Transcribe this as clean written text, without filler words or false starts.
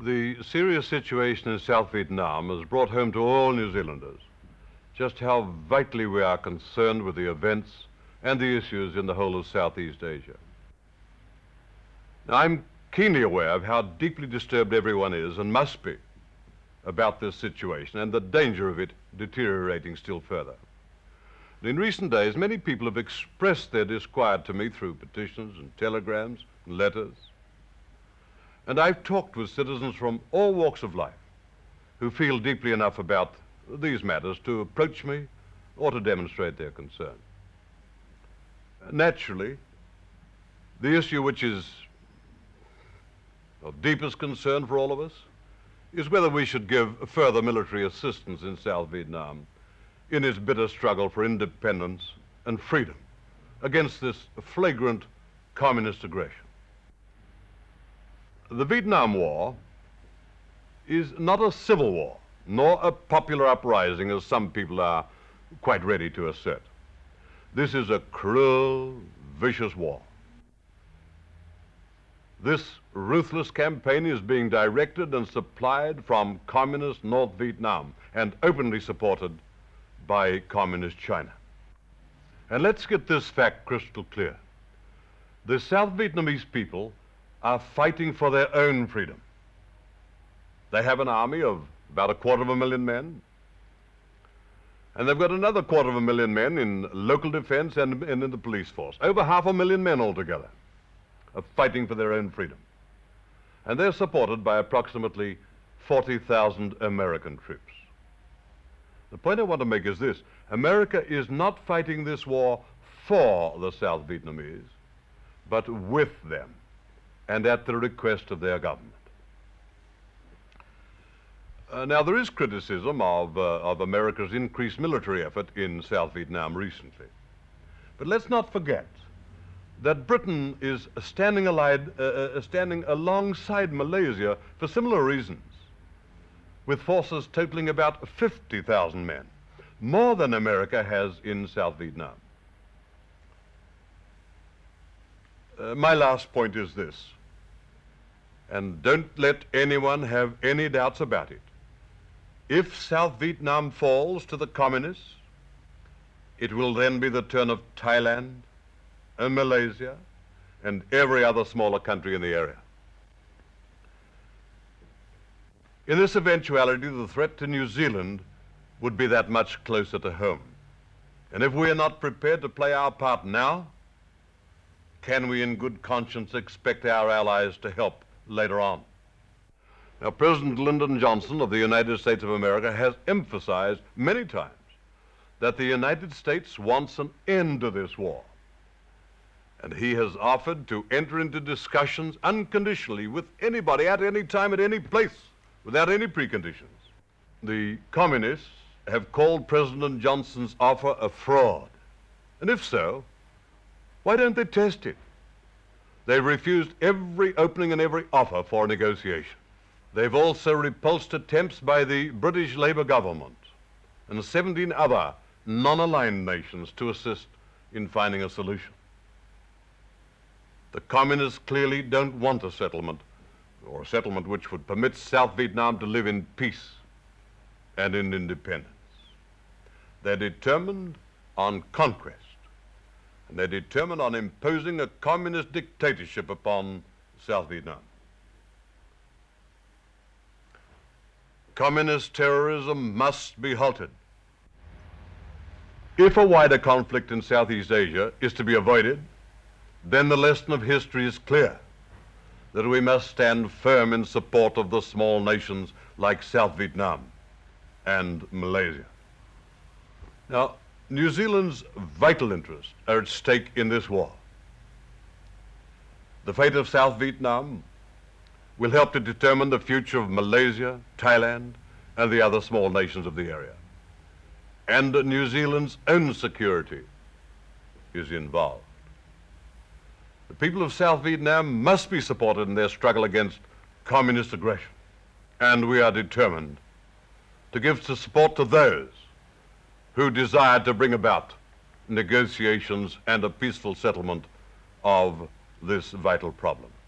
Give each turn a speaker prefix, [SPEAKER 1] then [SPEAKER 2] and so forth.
[SPEAKER 1] The serious situation in South Vietnam has brought home to all New Zealanders just how vitally we are concerned with the events and the issues in the whole of Southeast Asia. Now, I'm keenly aware of how deeply disturbed everyone is and must be about this situation and the danger of it deteriorating still further. In recent days, many people have expressed their disquiet to me through petitions and telegrams and letters. And I've talked with citizens from all walks of life who feel deeply enough about these matters to approach me or to demonstrate their concern. Naturally, the issue which is of deepest concern for all of us is whether we should give further military assistance in South Vietnam in its bitter struggle for independence and freedom against this flagrant communist aggression. The Vietnam War is not a civil war, nor a popular uprising as some people are quite ready to assert. This is a cruel, vicious war. This ruthless campaign is being directed and supplied from communist North Vietnam and openly supported by communist China. And let's get this fact crystal clear. The South Vietnamese people are fighting for their own freedom. They have an army of about 250,000 men, and they've got another 250,000 men in local defense and in the police force. Over 500,000 men altogether are fighting for their own freedom. And they're supported by approximately 40,000 American troops. The point I want to make is this: America is not fighting this war for the South Vietnamese, but with them, and at the request of their government. Now, there is criticism of America's increased military effort in South Vietnam recently. But let's not forget that Britain is standing alongside Malaysia for similar reasons, with forces totaling about 50,000 men, more than America has in South Vietnam. My last point is this, and don't let anyone have any doubts about it. If South Vietnam falls to the communists, it will then be the turn of Thailand and Malaysia and every other smaller country in the area. In this eventuality, the threat to New Zealand would be that much closer to home. And if we are not prepared to play our part now, can we in good conscience expect our allies to help later on? Now, President Lyndon Johnson of the United States of America has emphasized many times that the United States wants an end to this war. And he has offered to enter into discussions unconditionally with anybody at any time, at any place, without any preconditions. The communists have called President Johnson's offer a fraud. And if so, why don't they test it? They've refused every opening and every offer for negotiation. They've also repulsed attempts by the British Labour government and 17 other non-aligned nations to assist in finding a solution. The communists clearly don't want a settlement, or a settlement which would permit South Vietnam to live in peace and in independence. They're determined on conquest, and they're determined on imposing a communist dictatorship upon South Vietnam. Communist terrorism must be halted. If a wider conflict in Southeast Asia is to be avoided, then the lesson of history is clear, that we must stand firm in support of the small nations like South Vietnam and Malaysia. Now, New Zealand's vital interests are at stake in this war. The fate of South Vietnam will help to determine the future of Malaysia, Thailand, and the other small nations of the area. And New Zealand's own security is involved. The people of South Vietnam must be supported in their struggle against communist aggression. And we are determined to give support to those who desire to bring about negotiations and a peaceful settlement of this vital problem.